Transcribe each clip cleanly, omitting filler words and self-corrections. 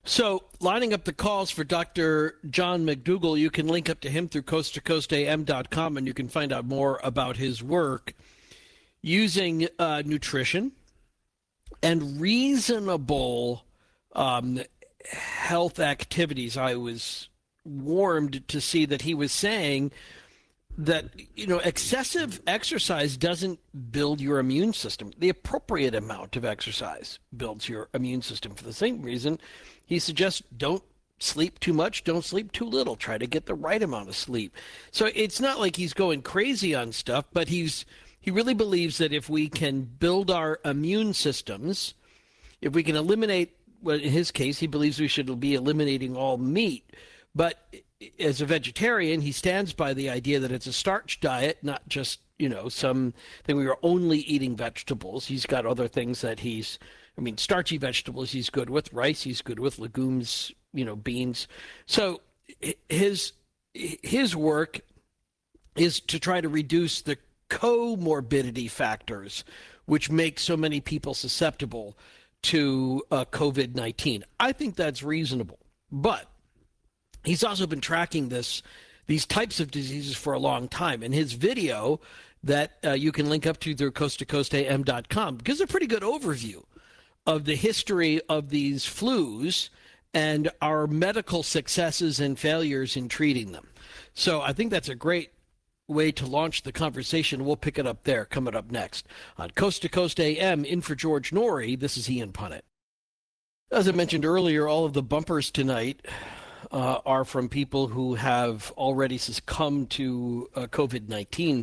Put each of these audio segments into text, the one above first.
So, lining up the calls for Dr. John McDougall, you can link up to him through coasttocoastam.com, and you can find out more about his work using nutrition and reasonable health activities. I was warmed to see that he was saying that, excessive exercise doesn't build your immune system. The appropriate amount of exercise builds your immune system. For the same reason, he suggests don't sleep too much, don't sleep too little. Try to get the right amount of sleep. So it's not like he's going crazy on stuff, but he really believes that if we can build our immune systems, if we can eliminate, well, in his case, he believes we should be eliminating all meat. But as a vegetarian, he stands by the idea that it's a starch diet, not just, something we are only eating vegetables. He's got other things that starchy vegetables he's good with, rice he's good with, legumes, beans. So his work is to try to reduce the comorbidity factors which make so many people susceptible to COVID-19. I think that's reasonable. But he's also been tracking these types of diseases for a long time. And his video that you can link up to through coasttocoastam.com gives a pretty good overview of the history of these flus and our medical successes and failures in treating them. So I think that's a great way to launch the conversation. We'll pick it up there coming up next. On Coast to Coast AM, in for George Noory, this is Ian Punnett. As I mentioned earlier, all of the bumpers tonight are from people who have already succumbed to COVID-19.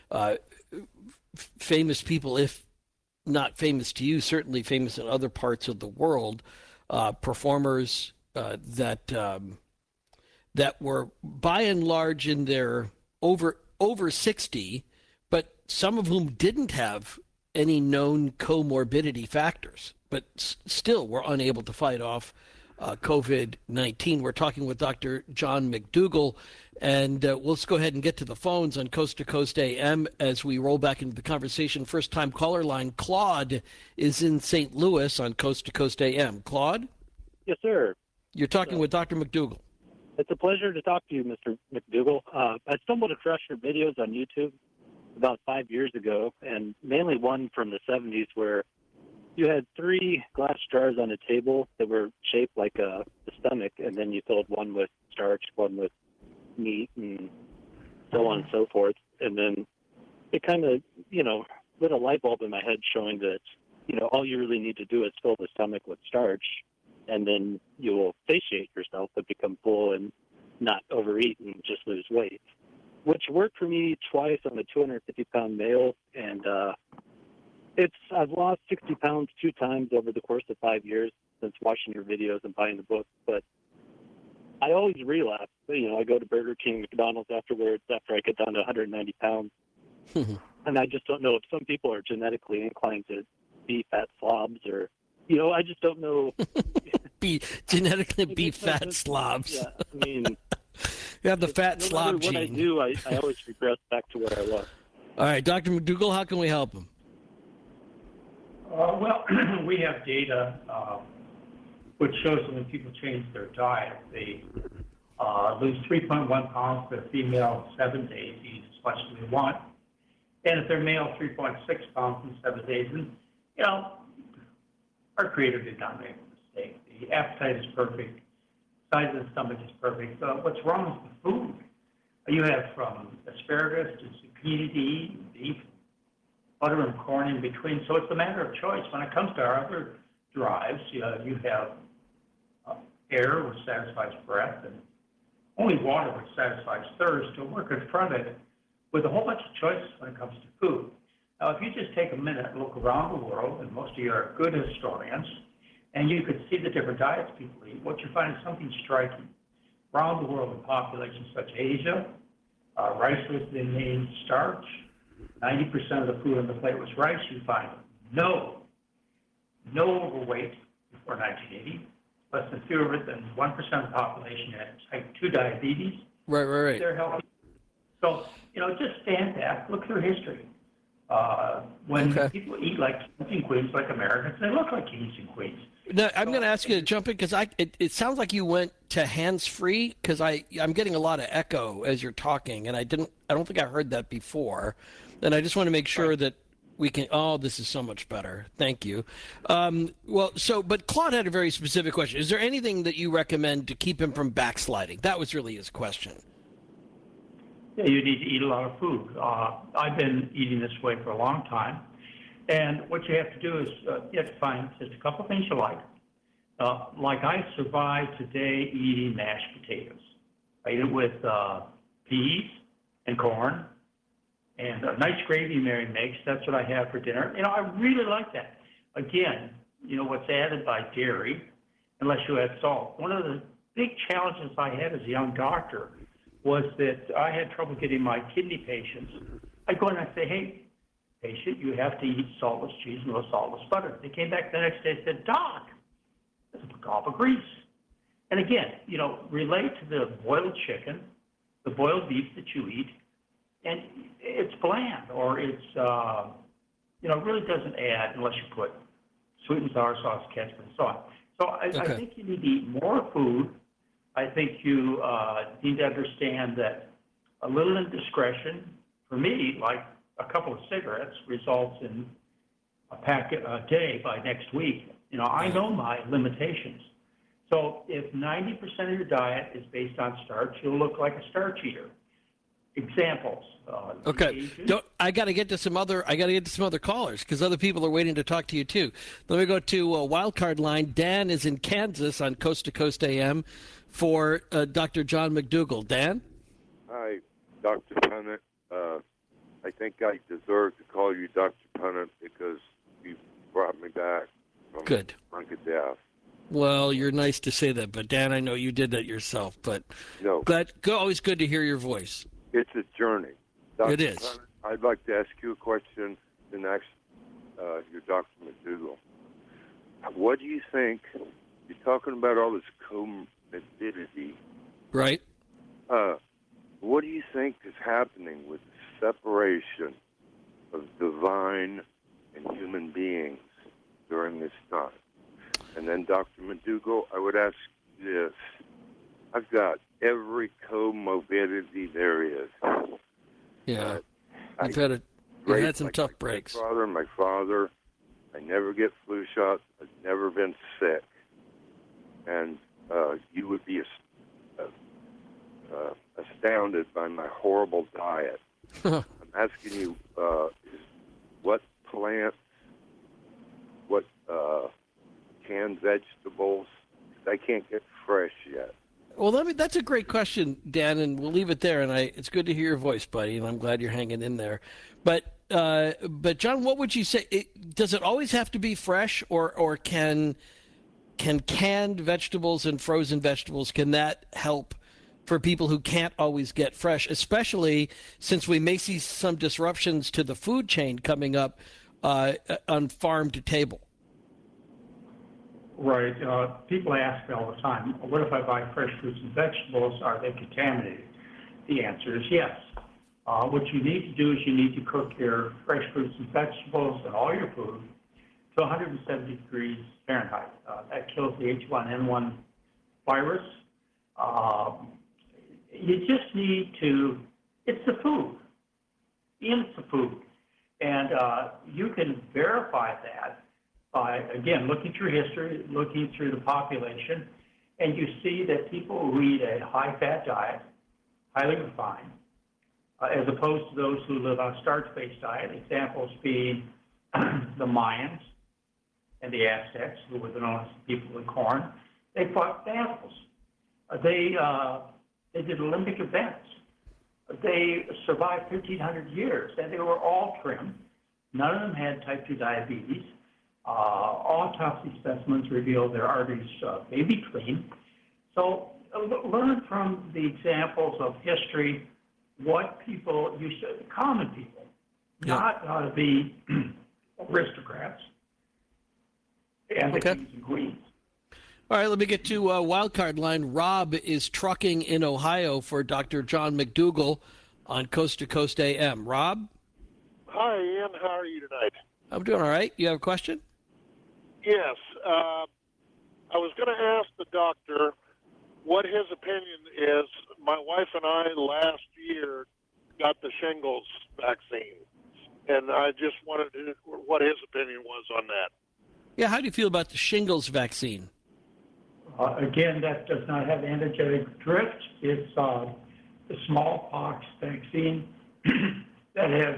Famous people, if not famous to you, certainly famous in other parts of the world, performers that were by and large in their over 60, but some of whom didn't have any known comorbidity factors, but still were unable to fight off COVID-19. We're talking with Dr. John McDougall, and let's go ahead and get to the phones on Coast to Coast AM as we roll back into the conversation. First-time caller line, Claude is in St. Louis on Coast to Coast AM. Claude? Yes, sir. You're talking with Dr. McDougall. It's a pleasure to talk to you, Mr. McDougall. I stumbled across your videos on YouTube about 5 years ago, and mainly one from the 70s where you had 3 glass jars on a table that were shaped like the stomach, and then you filled one with starch, one with meat, and so on and so forth. And then it kind of, lit a light bulb in my head showing that, all you really need to do is fill the stomach with starch, and then you will satiate yourself and become full and not overeat and just lose weight, which worked for me twice. I'm a 250-pound male, and I've lost 60 pounds 2 times over the course of 5 years since watching your videos and buying the book. But I always relapse. I go to Burger King, McDonald's afterwards after I get down to 190 pounds. And I just don't know if some people are genetically inclined to be fat slobs or, I just don't know. Genetically be fat slobs. Yeah, I mean. You have the fat slob gene. What I do, I always regress back to what I was. All right, Dr. McDougall, how can we help him? Well, we have data which shows that when people change their diet, they lose 3.1 pounds for a female in 7 days, eat as much as they want. And if they're male, 3.6 pounds in 7 days. And, our Creator did not make a mistake. The appetite is perfect. Size of the stomach is perfect. What's wrong is the food. You have from asparagus to zucchini, beef, butter and corn in between. So it's a matter of choice. When it comes to our other drives, you have air, which satisfies breath, and only water, which satisfies thirst. So we're confronted with a whole bunch of choices when it comes to food. Now, if you just take a minute and look around the world, and most of you are good historians, and you could see the different diets people eat, what you find is something striking. Around the world in populations such as Asia, rice was the main starch. 90% of the food on the plate was rice. You find no overweight before 1980. Less than 1% of the population had type 2 diabetes. Right. They're healthy. So, just stand back, look through history. When people eat like kings and queens, like Americans, they look like kings and queens. No, I'm going to ask you to jump in because it sounds like you went to hands-free because I'm getting a lot of echo as you're talking, and I don't think I heard that before, and I just want to make sure that we can. Oh, this is so much better. Thank you. But Claude had a very specific question. Is there anything that you recommend to keep him from backsliding? That was really his question. Yeah, you need to eat a lot of food. I've been eating this way for a long time. And what you have to do is you have to find just a couple things you like. Like I survived today eating mashed potatoes. I eat it with peas and corn and a nice gravy Mary makes. That's what I have for dinner. I really like that. Again, what's added by dairy, unless you add salt. One of the big challenges I had as a young doctor was that I had trouble getting my kidney patients. I'd go in and I'd say, hey, patient, you have to eat saltless cheese and no saltless butter. They came back the next day and said, Doc, it's a gobble of grease. And again, relate to the boiled chicken, the boiled beef that you eat, and it's bland or it's, really doesn't add unless you put sweet and sour sauce, ketchup, and so on. So I think you need to eat more food. I think you need to understand that a little indiscretion, for me, like a couple of cigarettes, results in a pack a day by next week. I know my limitations. So if 90% of your diet is based on starch, you'll look like a starch eater. Examples. Okay. I got to get to some other callers because other people are waiting to talk to you too. Let me go to wildcard line. Dan is in Kansas on Coast to Coast AM for Dr. John McDougall. Dan? Hi, Dr. Punnett. I think I deserve to call you Dr. Punnett because you brought me back from the brink of death. Well, you're nice to say that, but Dan, I know you did that yourself. But no, always good to hear your voice. It's a journey. Dr. It is. Punnett, I'd like to ask you a question. The next, you're Dr. McDougall. What do you think? You're talking about all this comorbidity, right? What do you think is happening with the separation of divine and human beings during this time? And then, Dr. McDougall, I would ask this. I've got every comorbidity there is. Yeah. You've had some tough breaks. My father, I never get flu shots. I've never been sick. And you would be astounded by my horrible diet. I'm asking you, what plants, what canned vegetables, I can't get fresh yet. Well, that's a great question, Dan, and we'll leave it there. And it's good to hear your voice, buddy, and I'm glad you're hanging in there. But John, what would you say? Does it always have to be fresh, or can canned vegetables and frozen vegetables, can that help for people who can't always get fresh, especially since we may see some disruptions to the food chain coming up on farm to table? Right. People ask me all the time, what if I buy fresh fruits and vegetables? Are they contaminated? The answer is yes. What you need to do is you need to cook your fresh fruits and vegetables and all your food to 170 degrees Fahrenheit. That kills the H1N1 virus. You just need to, it's the food. It's the food. And you can verify that by, again, looking through history, looking through the population, and you see that people who eat a high-fat diet, highly refined, as opposed to those who live on starch-based diet, examples being the Mayans and the Aztecs, who were known as people with corn, they fought battles. They did Olympic events. They survived 1,500 years, and they were all trim. None of them had type 2 diabetes. Autopsy specimens revealed their arteries may be clean. So learn from the examples of history what people used to, common people, not the aristocrats and the kings and queens. All right, let me get to wildcard line. Rob is trucking in Ohio for Dr. John McDougall on Coast to Coast AM. Rob? Hi, Ian. How are you tonight? I'm doing all right. You have a question? Yes. I was going to ask the doctor what his opinion is. My wife and I last year got the shingles vaccine, and I just wanted to know what his opinion was on that. Yeah, how do you feel about the shingles vaccine? Again, that does not have antigenic drift. It's the smallpox vaccine that has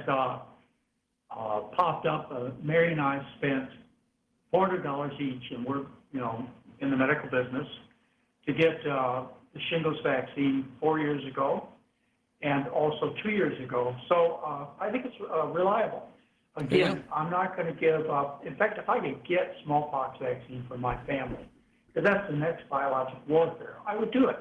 popped up. Mary and I spent $400 each, and we're, in the medical business, to get the shingles vaccine 4 years ago and also 2 years ago. So I think it's reliable. Again, I'm not going to give up. In fact, if I could get smallpox vaccine for my family, because that's the next biologic warfare, I would do it.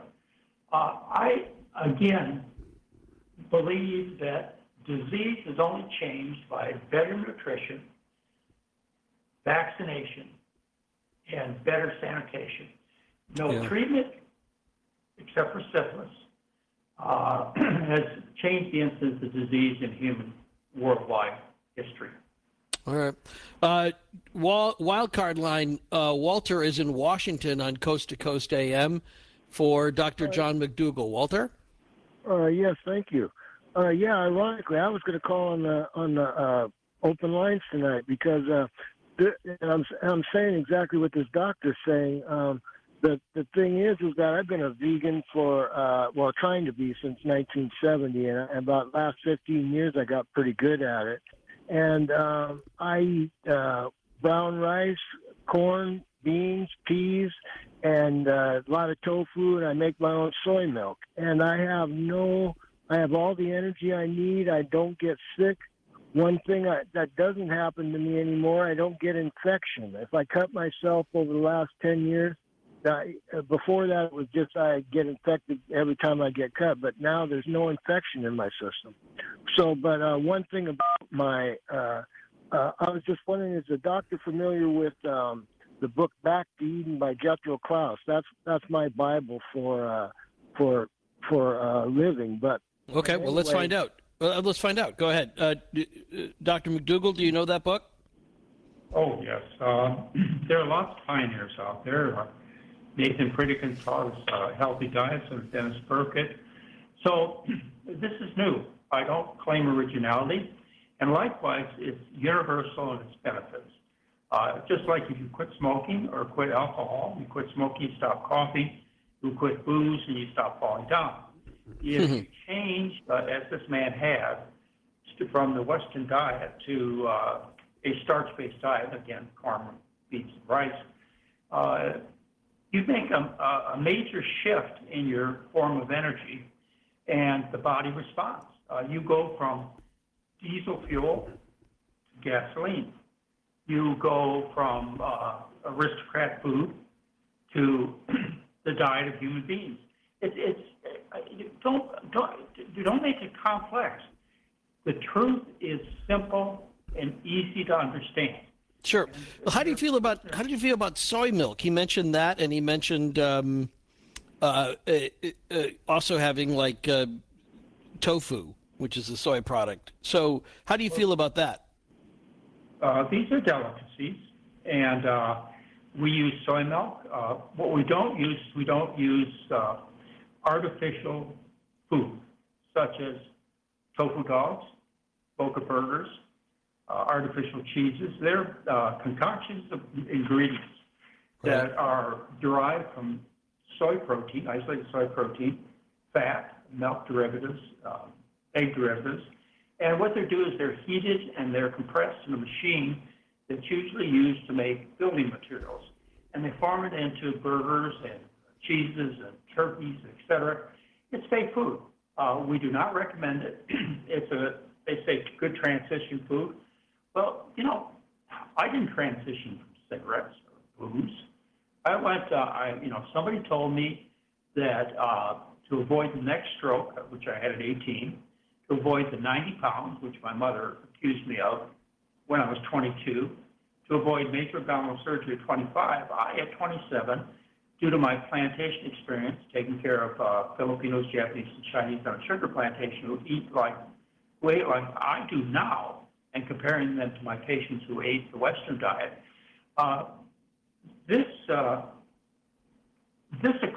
I, again, believe that disease is only changed by better nutrition, vaccination, and better sanitation. No treatment, except for syphilis, has changed the incidence of disease in human worldwide history. All right. Wildcard line, Walter is in Washington on Coast to Coast AM for Dr. John McDougall. Walter? Yes, thank you. Ironically, I was going to call on the open lines tonight because I'm saying exactly what this doctor's saying. The thing is that I've been a vegan for, trying to be since 1970, and about the last 15 years I got pretty good at it. And I eat brown rice, corn, beans, peas, and a lot of tofu, and I make my own soy milk. And I have all the energy I need. I don't get sick. One thing that doesn't happen to me anymore, I don't get infection. If I cut myself over the last 10 years, before that it was just I get infected every time I get cut, but now there's no infection in my system. So, but one thing about my, I was just wondering, is the doctor familiar with the book Back to Eden by Jethro Klaus? That's my Bible for living. But okay, anyway, well, let's find out. Go ahead, Dr. McDougall. Do you know that book? Oh yes, there are lots of pioneers out there. Nathan Pritikin taught us healthy diets, and Dennis Burkett. So this is new. I don't claim originality, and likewise, it's universal in its benefits. Just like if you quit smoking or quit alcohol, you quit smoking, you stop coughing, you quit booze, and you stop falling down. If you change, as this man had, from the Western diet to a starch-based diet, again, corn, beans, and rice, you make a major shift in your form of energy, and the body responds. You go from diesel fuel to gasoline. You go from aristocrat food to the diet of human beings. Don't make it complex. The truth is simple and easy to understand. Sure. Well, how do you feel about soy milk? He mentioned that, and he mentioned also having like tofu, which is a soy product. So, how do you feel about that? These are delicacies, and we use soy milk. What we don't use artificial food, such as tofu dogs, Boca burgers, artificial cheeses. They're concoctions of ingredients that are derived from soy protein, isolated soy protein, fat, milk derivatives, egg derivatives. And what they do is they're heated and they're compressed in a machine that's usually used to make building materials. And they form it into burgers and cheeses and turkeys, etc. It's fake food. We do not recommend it. They say good transition food. Well, I didn't transition from cigarettes or booze. I went, somebody told me that to avoid the next stroke, which I had at 18, to avoid the 90 pounds, which my mother accused me of when I was 22, to avoid major abdominal surgery at 25, I, at 27, due to my plantation experience, taking care of Filipinos, Japanese, and Chinese on a sugar plantation who weigh like I do now, and comparing them to my patients who ate the Western diet, this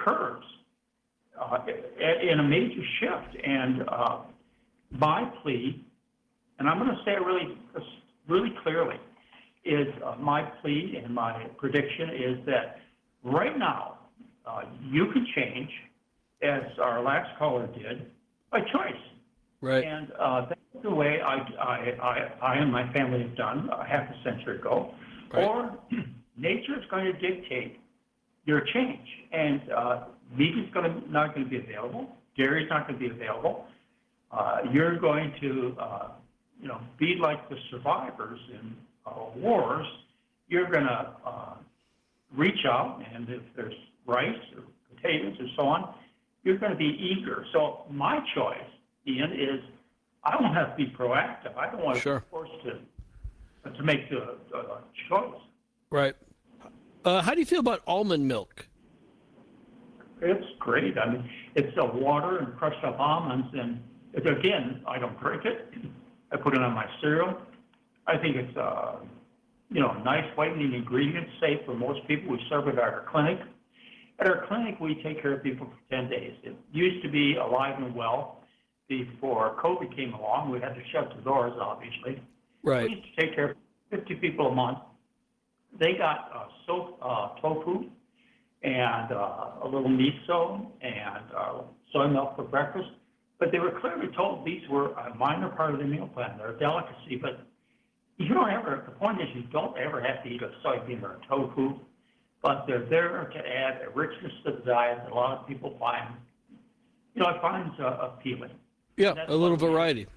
occurs in a major shift. And my plea, and I'm going to say it really clearly, is my plea and my prediction is that right now you can change, as our last caller did, by choice. Right. And that's the way I and my family have done half a century ago. Right. Or nature is going to dictate your change, and meat is not going to be available. Dairy is not going to be available. You're going to, be like the survivors in wars. You're going to reach out, and if there's rice or potatoes or so on, you're going to be eager. So my choice, Ian, is I don't have to be proactive. I don't want to be forced to make the choice. Right. How do you feel about almond milk? It's great. I mean, it's water and crushed up almonds, and again, I don't drink it. I put it on my cereal. I think it's a nice whitening ingredient, safe for most people. We serve it at our clinic. At our clinic, we take care of people for 10 days. It used to be alive and well before COVID came along. We had to shut the doors, obviously. Right. We used to take care of 50 people a month. They got tofu and a little miso and soy milk for breakfast. But they were clearly told these were a minor part of the meal plan. They're a delicacy, but the point is you don't ever have to eat a soybean or a tofu, but they're there to add a richness to the diet that a lot of people find, appealing. Yeah, a little variety.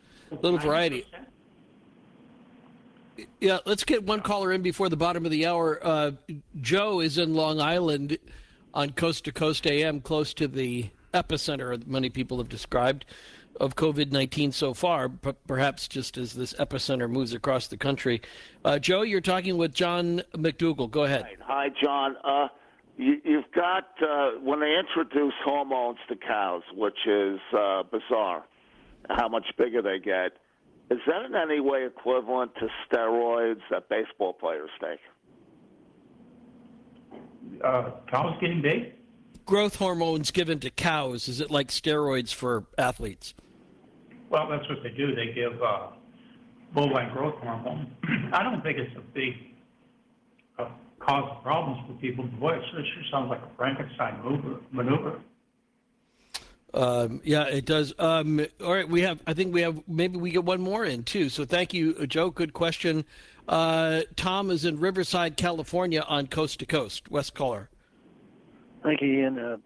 Yeah, let's get one caller in before the bottom of the hour. Joe is in Long Island on Coast to Coast AM, close to the epicenter, many people have described, of COVID-19 so far, perhaps just as this epicenter moves across the country. Joe, you're talking with John McDougall. Go ahead. Hi, John. You've got, when they introduce hormones to cows, which is bizarre, how much bigger they get, is that in any way equivalent to steroids that baseball players take? Cows getting big? Growth hormones given to cows, is it like steroids for athletes? Well, that's what they do. They give bovine growth hormone. I don't think it's a big cause of problems for people. Boy, it sure sounds like a Frankenstein maneuver. Yeah, it does. All right, I think maybe we get one more in too. So thank you, Joe. Good question. Tom is in Riverside, California on Coast to Coast. West caller. Thank you, Ian.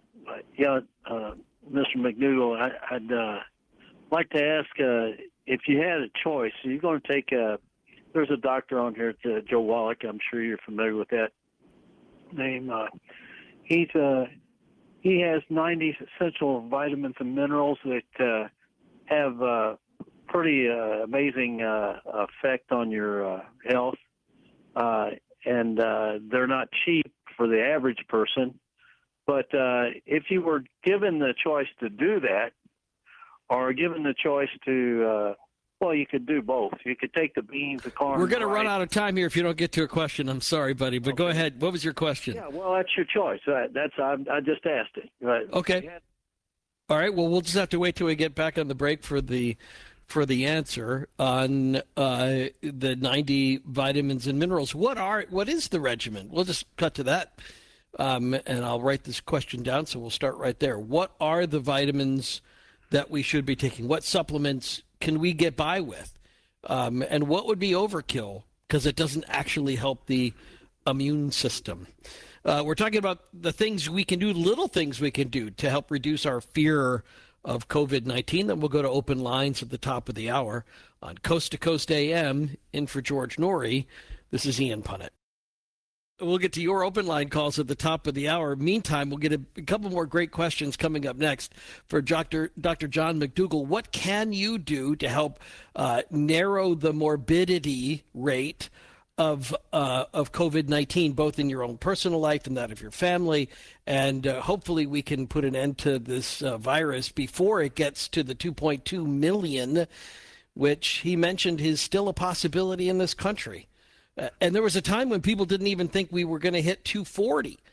Mr. McDougall, I'd like to ask if you had a choice, you're going to take there's a doctor on here, Joe Wallach. I'm sure you're familiar with that name. He has 90 essential vitamins and minerals that have pretty amazing effect on your health, and they're not cheap for the average person. But if you were given the choice to do that, or given the choice to, you could do both. You could take the beans, the corn. We're going to run out of time here if you don't get to a question. I'm sorry, buddy, but Go ahead. What was your question? Yeah, well, that's your choice. I just asked it. Right. Okay. All right. Well, we'll just have to wait till we get back on the break for the answer on the 90 vitamins and minerals. What is the regimen? We'll just cut to that. And I'll write this question down, so we'll start right there. What are the vitamins that we should be taking? What supplements can we get by with? And what would be overkill because it doesn't actually help the immune system? We're talking about the things we can do, little things we can do to help reduce our fear of COVID-19. Then we'll go to open lines at the top of the hour on Coast to Coast AM. In for George Norrie, this is Ian Punnett. We'll get to your open line calls at the top of the hour. Meantime, we'll get a couple more great questions coming up next for Dr. John McDougall. What can you do to help narrow the morbidity rate of COVID-19, both in your own personal life and that of your family? And hopefully we can put an end to this virus before it gets to the 2.2 million, which he mentioned is still a possibility in this country. And there was a time when people didn't even think we were going to hit 240.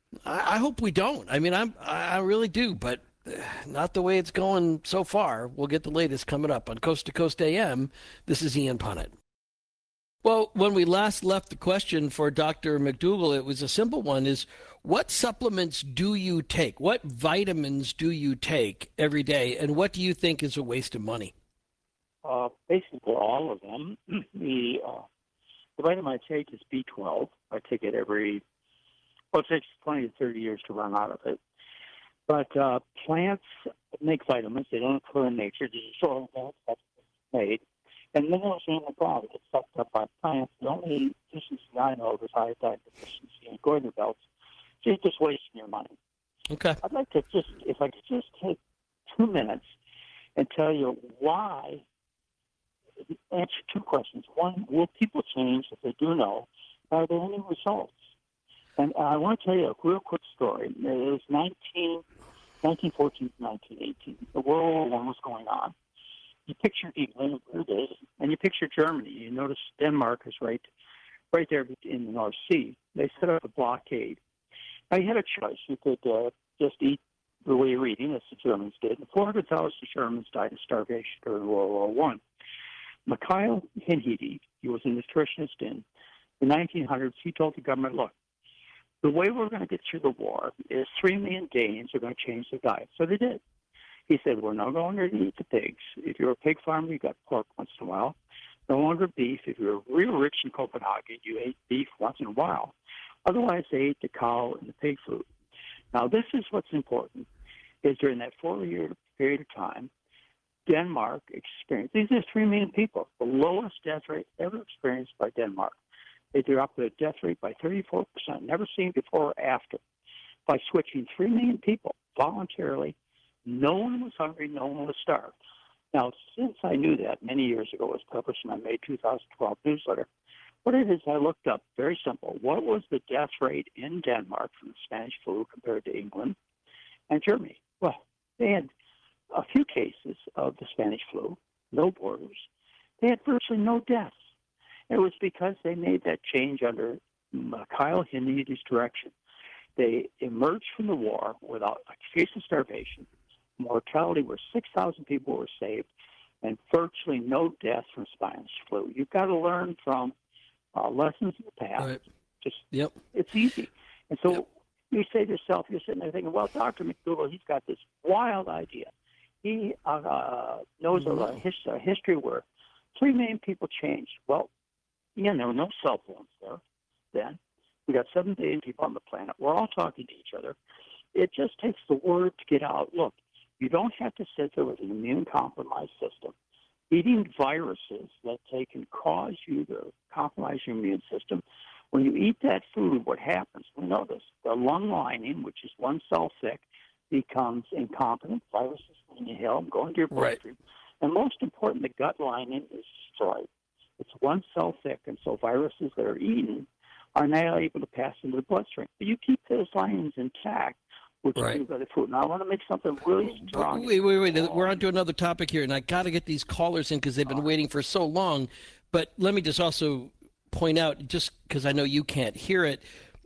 I hope we don't. I mean, I really do, but not the way it's going so far. We'll get the latest coming up on Coast to Coast AM. This is Ian Punnett. Well, when we last left the question for Dr. McDougall, it was a simple one: is what supplements do you take? What vitamins do you take every day, and what do you think is a waste of money? Basically, all of them. The vitamin I take is B12. I take it it takes 20 to 30 years to run out of it. But plants make vitamins. They don't occur in nature. This is soil that's made. And minerals are in the ground. It's sucked up by plants. The only deficiency I know is iodine deficiency and Gordon belts. So you're just wasting your money. Okay. I'd like to if I could just take 2 minutes and tell you why. Answer two questions. One, will people change? If they do know, are there any results? And I want to tell you a real quick story. It was 1914 to 1918. The World War I was going on. You picture England, where it is, and you picture Germany. You notice Denmark is right there in the North Sea. They set up a blockade. Now, you had a choice. You could just eat the way you're eating, as the Germans did. 400,000 Germans died of starvation during World War I. Mikhail Hinhidi, he was a nutritionist in the 1900s. He told the government, look, the way we're going to get through the war is 3 million Danes are going to change their diet. So they did. He said, we're no longer to eat the pigs. If you're a pig farmer, you got pork once in a while. No longer beef. If you're real rich in Copenhagen, you ate beef once in a while. Otherwise, they ate the cow and the pig food. Now, this is what's important, is during that 4-year period of time, Denmark experienced, these are 3 million people, the lowest death rate ever experienced by Denmark. They dropped their death rate by 34%, never seen before or after, by switching 3 million people voluntarily. No one was hungry, no one was starved. Now, since I knew that many years ago, it was published in my May 2012 newsletter, what it is, I looked up, very simple, what was the death rate in Denmark from the Spanish flu compared to England and Germany? Well, they had a few cases of the Spanish flu, no borders. They had virtually no deaths. It was because they made that change under Mikhail Hinhidi's direction. They emerged from the war without a case of starvation. Mortality where 6,000 people were saved, and virtually no deaths from Spanish flu. You've got to learn from lessons in the past. Right. It's easy. And so you say to yourself, you're sitting there thinking, well, Dr. McDougall, he's got this wild idea. He knows a history where 3 million people changed. Well, there were no cell phones there then. We got 7 billion people on the planet. We're all talking to each other. It just takes the word to get out. Look, you don't have to sit there with an immune-compromised system. Eating viruses that can cause you to compromise your immune system. When you eat that food, what happens? We know this. The lung lining, which is 1 cell thick, becomes incompetent. Viruses inhale, go into your bloodstream. And most important, the gut lining is destroyed. It's 1 cell thick, and so viruses that are eaten are now able to pass into the bloodstream. But you keep those linings intact, which is other food. Now, I want to make something really strong. Wait. We're on to another topic here, and I got to get these callers in because they've been waiting for so long. But let me just also point out, just because I know you can't hear it,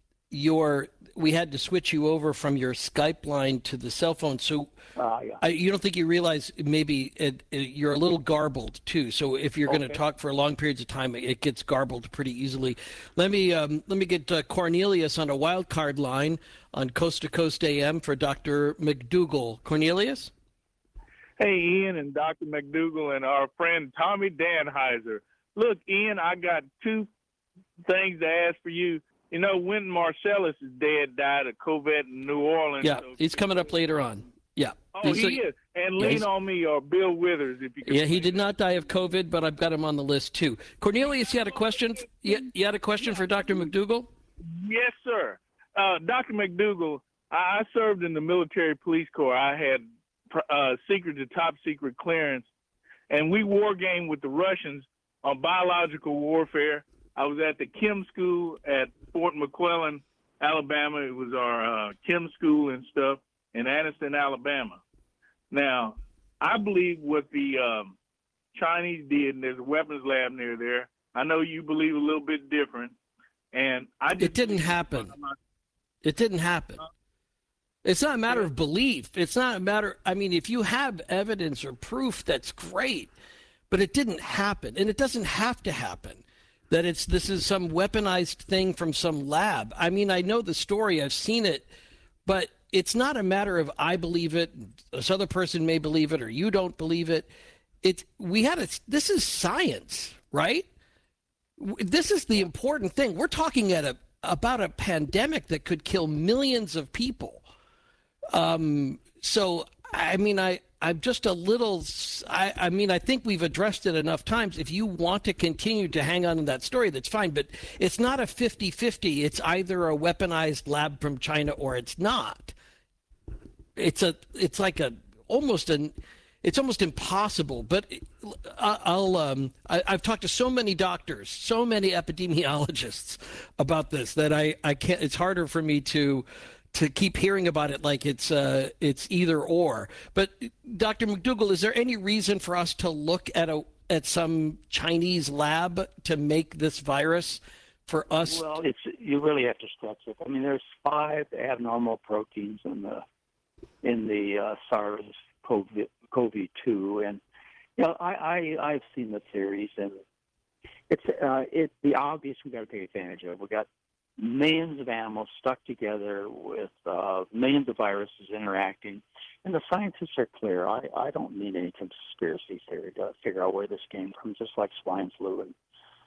we had to switch you over from your Skype line to the cell phone. So you don't think you realize maybe you're a little garbled too. So if you're going to talk for long periods of time, it gets garbled pretty easily. Let me get Cornelius on a wild card line on Coast to Coast AM for Dr. McDougall. Cornelius? Hey, Ian and Dr. McDougall and our friend Tommy Danheiser. Look, Ian, I got 2 things to ask for you. You know, Wynton Marsalis is died of COVID in New Orleans. Yeah, he's coming up later on. Yeah. Oh, he is. And Lean on Me or Bill Withers, if you can. Yeah, he did not die of COVID, but I've got him on the list too. Cornelius, you had a question? You had a question for Dr. McDougall? Yes, sir. Dr. McDougall, I served in the military police corps. I had secret to top secret clearance, and we war gamed with the Russians on biological warfare. I was at the chem school at Fort McClellan, Alabama. It was our chem school and stuff in Anniston, Alabama. Now, I believe what the Chinese did, and there's a weapons lab near there. I know you believe a little bit different, and it didn't happen. It didn't happen. It's not a matter of belief. It's not a matter, I mean, if you have evidence or proof, that's great, but it didn't happen. And it doesn't have to happen, that this is some weaponized thing from some lab. I mean, I know the story, I've seen it, but it's not a matter of I believe it, this other person may believe it, or you don't believe it. This is science, right? This is the important thing. We're talking about a pandemic that could kill millions of people. So, I mean, I'm just a little, I mean, I think we've addressed it enough times. If you want to continue to hang on to that story, that's fine. But it's not a 50-50. It's either a weaponized lab from China or it's not. It's almost impossible. But I've talked to so many doctors, so many epidemiologists about this that I can't, it's harder for me to keep hearing about it like it's either or. But Dr. McDougall, is there any reason for us to look at some Chinese lab to make this virus for us? Well, you really have to stretch it. I mean, there's 5 abnormal proteins in the SARS-CoV-2, and you know, I've seen the theories, and it's the obvious we got to take advantage of. We got millions of animals stuck together with millions of viruses interacting, and the scientists are clear. I don't need any conspiracy theory to figure out where this came from, just like swine flu and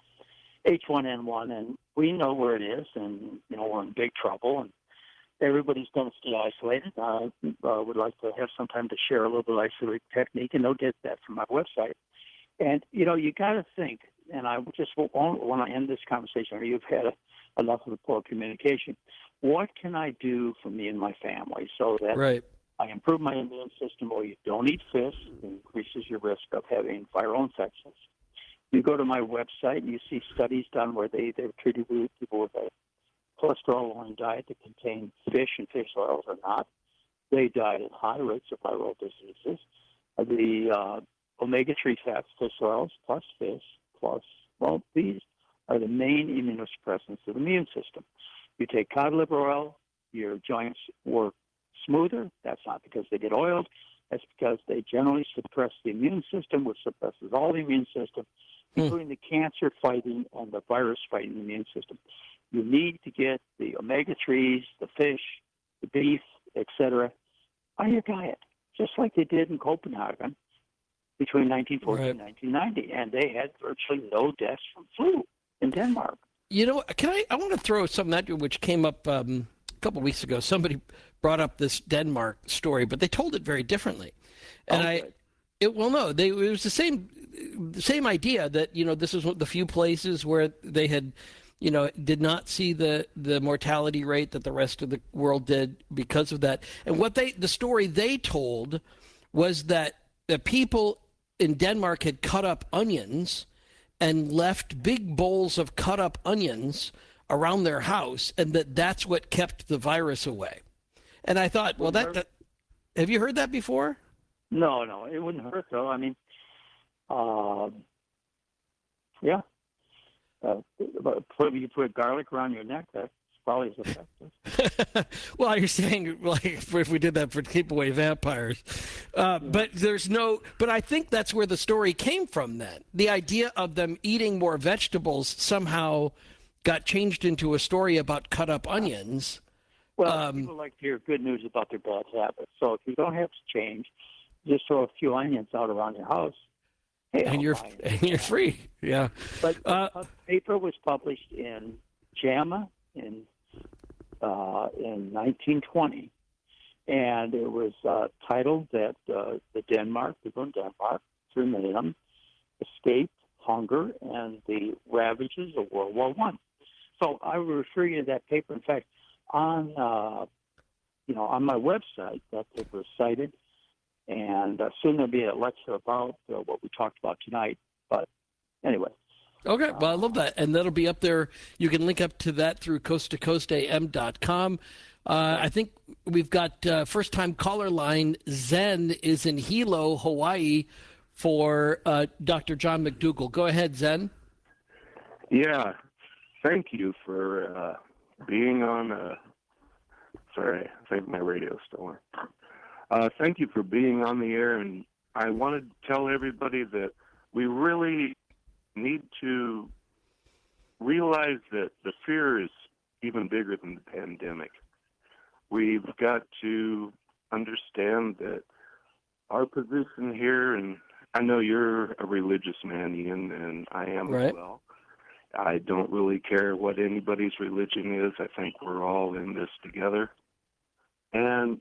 H1N1, and we know where it is, and you know, we're in big trouble, and everybody's going to stay isolated. I would like to have some time to share a little bit of isolating technique, and they'll get that from my website. And you know, you got to think, and I just want to end this conversation, or you've had enough of the poor communication. What can I do for me and my family so that I improve my immune system? Or you don't eat fish, it increases your risk of having viral infections. You go to my website and you see studies done where they've treated people with a cholesterol-lowering diet that contained fish and fish oils or not. They died at high rates of viral diseases. The omega-3 fats, fish oils, plus fish, plus, well, these are the main immunosuppressants of the immune system. You take cod liver oil, your joints work smoother. That's not because they get oiled. That's because they generally suppress the immune system, which suppresses all the immune system, including the cancer-fighting and the virus-fighting immune system. You need to get the omega-3s, the fish, the beef, etc., on your diet, just like they did in Copenhagen between 1940 and 1990, and they had virtually no deaths from flu in Denmark. You know, I want to throw something at you which came up a couple of weeks ago. Somebody brought up this Denmark story, but they told it very differently. And it was the same idea that, you know, this is one of the few places where they had, you know, did not see the mortality rate that the rest of the world did because of that. And the story they told was that the people in Denmark had cut up onions and left big bowls of cut up onions around their house, and that's what kept the virus away. And I thought, well, have you heard that before? No, it wouldn't hurt though. I mean, yeah. You put garlic around your neck, that's probably as effective. Well, you're saying like if we did that for keep away vampires, but I think that's where the story came from. Then the idea of them eating more vegetables somehow got changed into a story about cut up onions. Well, people like to hear good news about their bad habits. So if you don't have to change, just throw a few onions out around your house. Hey, and you're free. Yeah. But a paper was published in JAMA in 1920, and it was titled that the people in Denmark, 3 million of them, escaped hunger and the ravages of World War I. So I would refer you to that paper. In fact, on my website, that paper is cited. And soon there'll be a lecture about what we talked about tonight. But anyway. Okay, well, I love that. And that'll be up there. You can link up to that through coasttocoastam.com. I think we've got first-time caller line. Zen is in Hilo, Hawaii, for Dr. John McDougall. Go ahead, Zen. Yeah, thank you for being on Sorry, I think my radio's still on. Thank you for being on the air, and I wanted to tell everybody that we really need to realize that the fear is even bigger than the pandemic. We've got to understand that our position here, and I know you're a religious man, Ian, and I am Right. as well. I don't really care what anybody's religion is. I think we're all in this together. And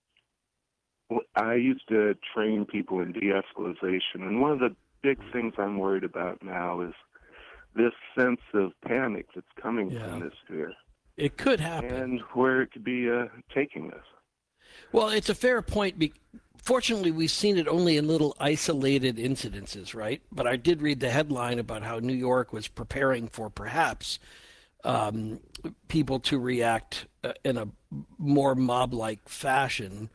I used to train people in de-escalation, and one of the big things I'm worried about now is this sense of panic that's coming from this fear. It could happen. And where it could be taking us. Well, it's a fair point. Fortunately, we've seen it only in little isolated incidences, right? But I did read the headline about how New York was preparing for perhaps people to react in a more mob-like fashion.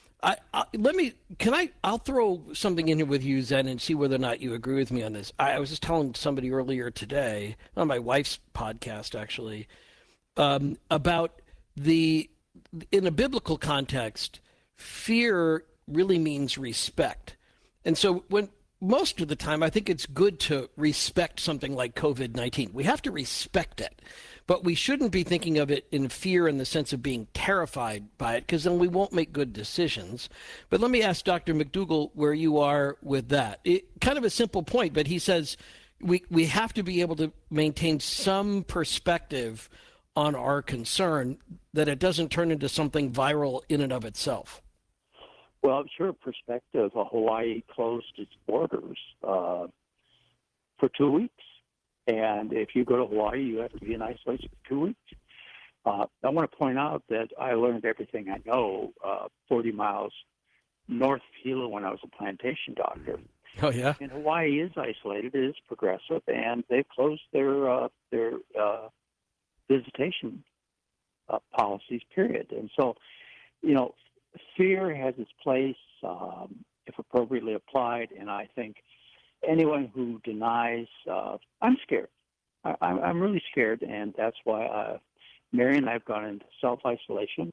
I'll throw something in here with you, Zen, and see whether or not you agree with me on this. I was just telling somebody earlier today on my wife's podcast, actually, about in a biblical context, fear really means respect. And so most of the time, I think it's good to respect something like COVID-19. We have to respect it, but we shouldn't be thinking of it in fear in the sense of being terrified by it, because then we won't make good decisions. But let me ask Dr. McDougall where you are with that. Kind of a simple point, but he says we have to be able to maintain some perspective on our concern, that it doesn't turn into something viral in and of itself. Well, sure, perspective. Hawaii closed its borders for 2 weeks. And if you go to Hawaii, you have to be in isolation for 2 weeks. I want to point out that I learned everything I know 40 miles north of Hilo when I was a plantation doctor. Oh, yeah? And Hawaii is isolated, it is progressive, and they've closed their visitation policies, period. And so, fear has its place if appropriately applied, and I think anyone who denies, I'm scared. I'm really scared, and that's why Mary and I have gone into self-isolation,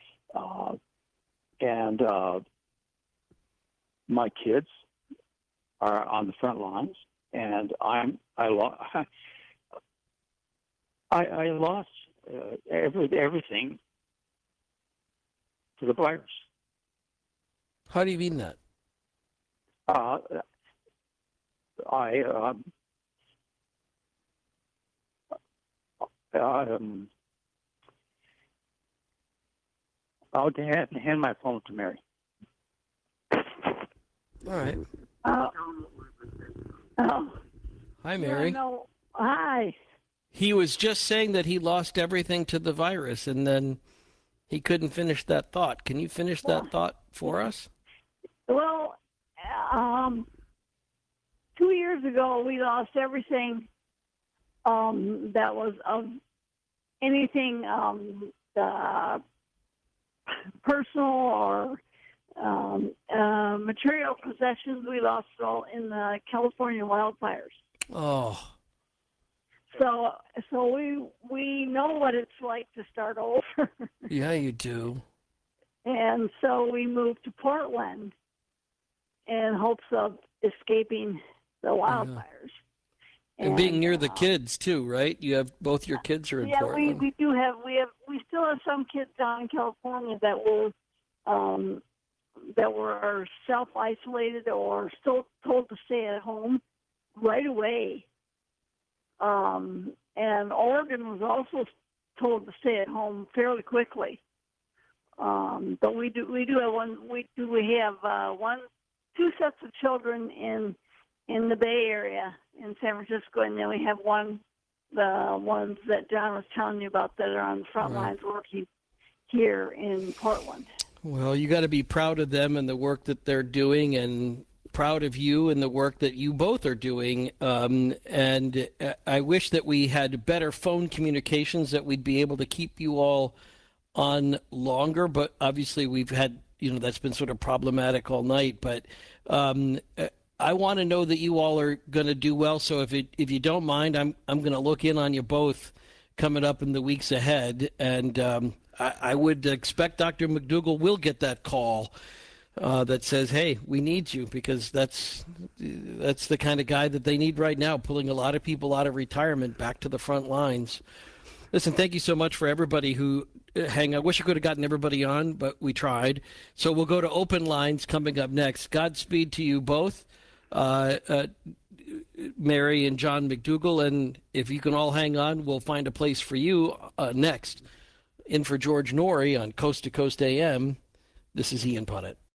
and my kids are on the front lines, and I lost everything to the virus. How do you mean that? Oh, I'll hand my phone to Mary. All right. Hi, Mary. No. Hi. He was just saying that he lost everything to the virus, and then he couldn't finish that thought. Can you finish that thought for us? Well, 2 years ago, we lost everything that was of anything personal or material possessions. We lost it all in the California wildfires. Oh. So we know what it's like to start over. Yeah, you do. And so we moved to Portland in hopes of escaping the wildfires. And being near the kids too, right? You have both your kids are in Portland. we still have some kids down in California that were self-isolated or still told to stay at home right away. And Oregon was also told to stay at home fairly quickly. But we have two sets of children in the Bay Area in San Francisco, and then we have the ones that John was telling you about that are on the front lines working here in Portland. Well, you got to be proud of them and the work that they're doing, and proud of you and the work that you both are doing. And I wish that we had better phone communications, that we'd be able to keep you all on longer. But obviously we've had, that's been sort of problematic all night. But I want to know that you all are going to do well. So if you don't mind, I'm going to look in on you both coming up in the weeks ahead. And I would expect Dr. McDougall will get that call that says, hey, we need you, because that's the kind of guy that they need right now, pulling a lot of people out of retirement back to the front lines. Listen, thank you so much for everybody who hang on. I wish I could have gotten everybody on, but we tried. So we'll go to open lines coming up next. Godspeed to you both, Mary and John McDougall. And if you can all hang on, we'll find a place for you next. In for George Norrie on Coast to Coast AM, this is Ian Punnett.